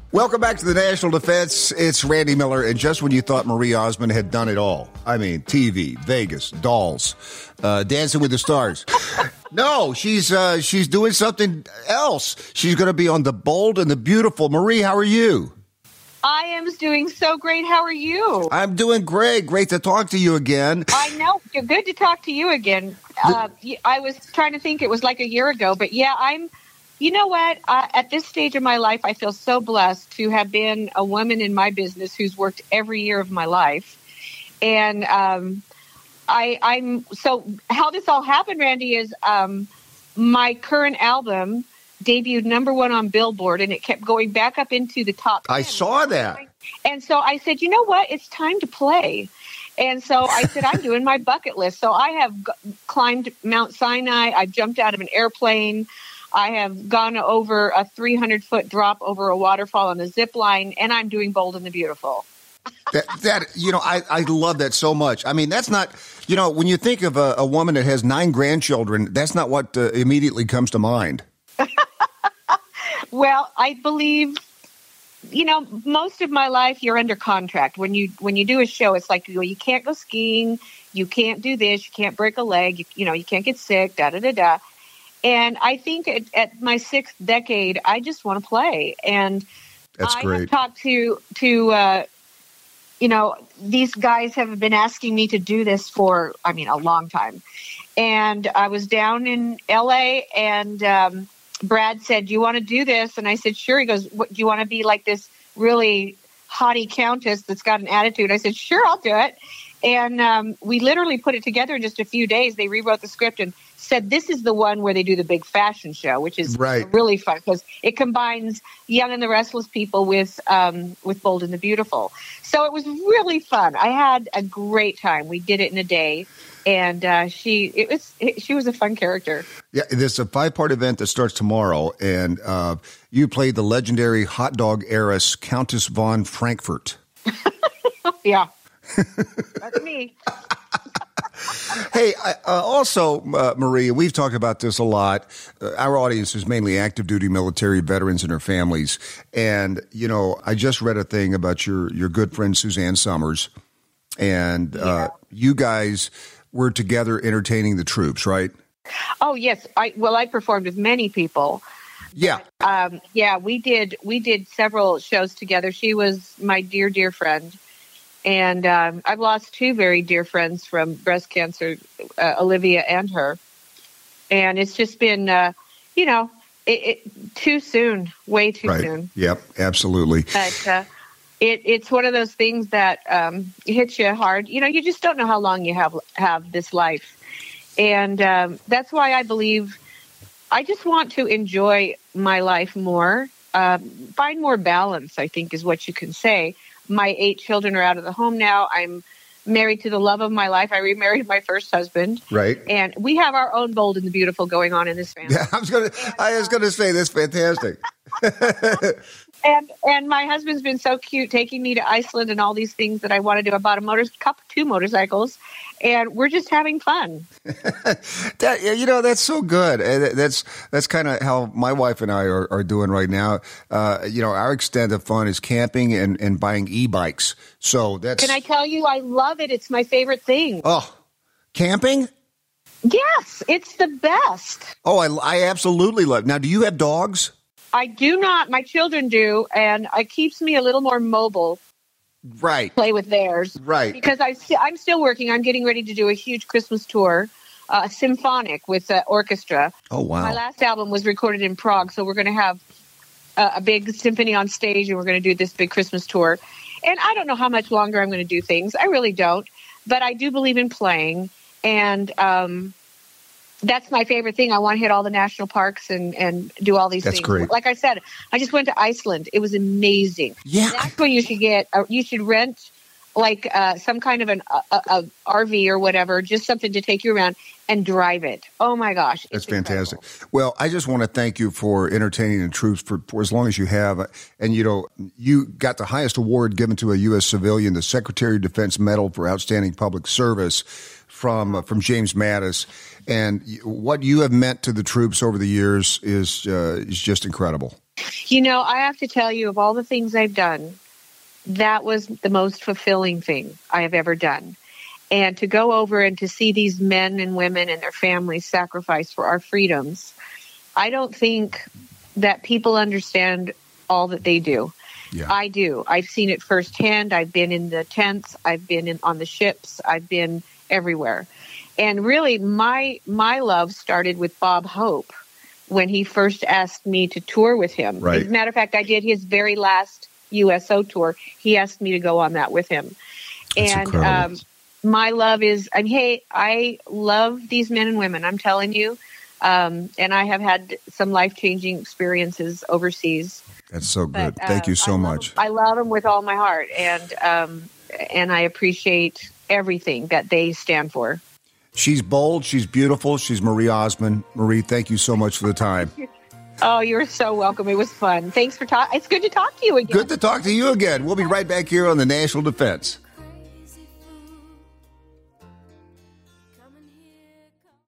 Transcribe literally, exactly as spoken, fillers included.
Welcome back to the National Defense. It's Randy Miller, and just when you thought Marie Osmond had done it all, I mean, T V, Vegas, dolls, uh, Dancing with the Stars. No, she's uh, she's doing something else. She's going to be on The Bold and the Beautiful. Marie, how are you? I am doing so great. How are you? I'm doing great. Great to talk to you again. I know. Good to talk to you again. Uh, I was trying to think it was like a year ago, but yeah, I'm... You know what? Uh, at this stage of my life, I feel so blessed to have been a woman in my business who's worked every year of my life. And um, I, I'm so how this all happened, Randy, is um, my current album debuted number one on Billboard, and it kept going back up into the top ten. I saw that. And so I said, you know what? It's time to play. And so I said, I'm doing my bucket list. So I have g- climbed Mount Sinai. I've jumped out of an airplane. I have gone over a three hundred foot drop over a waterfall on a zip line, and I'm doing Bold and the Beautiful. that, that you know, I, I love that so much. I mean, that's not, you know, when you think of a, a woman that has nine grandchildren, that's not what uh, immediately comes to mind. Well, I believe, you know, most of my life you're under contract. When you when you do a show, it's like, you, you can't go skiing, you can't do this, you can't break a leg, you, you know, you can't get sick, da da da da. And I think at, at my sixth decade, I just want to play. And That's I great. have talked to, to uh, you know, these guys have been asking me to do this for, I mean, a long time. And I was down in L A and um, Brad said, do you want to do this? And I said, sure. He goes, what, do you want to be like this really haughty countess that's got an attitude? I said, sure, I'll do it. And um, we literally put it together in just a few days. They rewrote the script and said, this is the one where they do the big fashion show, which is right. really fun because it combines Young and the Restless People with um, with Bold and the Beautiful. So it was really fun. I had a great time. We did it in a day. And uh, she it was it, she was a fun character. Yeah, there's a five-part event that starts tomorrow, and uh, you played the legendary hot dog heiress, Countess von Frankfurt. Yeah. That's me. Hey, uh, also, uh, Maria, we've talked about this a lot. Uh, our audience is mainly active duty military veterans and their families. And, you know, I just read a thing about your, your good friend, Suzanne Summers. And uh, yeah. you guys were together entertaining the troops, right? Oh, yes. I Well, I performed with many people. Yeah. Um, yeah, we did. We did several shows together. She was my dear, dear friend. And um, I've lost two very dear friends from breast cancer, uh, Olivia and her. And it's just been, uh, you know, it, it, too soon, way too right. soon. Yep, absolutely. But uh, it, it's one of those things that um, hits you hard. You know, you just don't know how long you have have this life. And um, that's why I believe I just want to enjoy my life more, um, find more balance, I think is what you can say. My eight children are out of the home now. I'm married to the love of my life. I remarried my first husband. Right. And we have our own Bold and the Beautiful going on in this family. Yeah, I was going to I was going to say that's fantastic. and and my husband's been so cute taking me to Iceland and all these things that I want to do. I bought a motor couple two motorcycles and we're just having fun. that, you know, that's so good. And that's that's kind of how my wife and I are, are doing right now. Uh, you know, our extent of fun is camping and, and buying e-bikes. So that's. Can I tell you, I love it. It's my favorite thing. Oh, camping? Yes, it's the best. Oh, I, I absolutely love it. Now, do you have dogs? I do not. My children do, and it keeps me a little more mobile. Right. Play with theirs. Right. Because I, I'm still working. I'm getting ready to do a huge Christmas tour, uh, symphonic with uh, orchestra. Oh, wow. My last album was recorded in Prague, so we're going to have uh, a big symphony on stage, and we're going to do this big Christmas tour. And I don't know how much longer I'm going to do things. I really don't. But I do believe in playing, and um, that's my favorite thing. I want to hit all the national parks and, and do all these that's things. Great. Like I said, I just went to Iceland. It was amazing. Yeah. That's when you should get, uh, you should rent like uh, some kind of an a, a R V or whatever, just something to take you around and drive it. Oh my gosh. That's fantastic. Well, I just want to thank you for entertaining the troops for, for as long as you have. And, you know, you got the highest award given to a U S civilian, the Secretary of Defense Medal for Outstanding Public Service from uh, from James Mattis. And what you have meant to the troops over the years is uh, is just incredible. You know, I have to tell you, of all the things I've done, that was the most fulfilling thing I have ever done. And to go over and to see these men and women and their families sacrifice for our freedoms, I don't think that people understand all that they do. Yeah. I do. I've seen it firsthand. I've been in the tents. I've been in, on the ships. I've been everywhere. And really, my my love started with Bob Hope when he first asked me to tour with him. Right. As a matter of fact, I did his very last U S O tour. He asked me to go on that with him. That's and incredible. um, my love is, I mean, hey, I love these men and women, I'm telling you. Um, and I have had some life-changing experiences overseas. That's so good. But, uh, Thank you so I love much. them. I love them with all my heart, and um, and I appreciate everything that they stand for. She's bold. She's beautiful. She's Marie Osmond. Marie, thank you so much for the time. Oh, you're so welcome. It was fun. Thanks for talking. It's good to talk to you again. Good to talk to you again. We'll be right back here on the National Defense.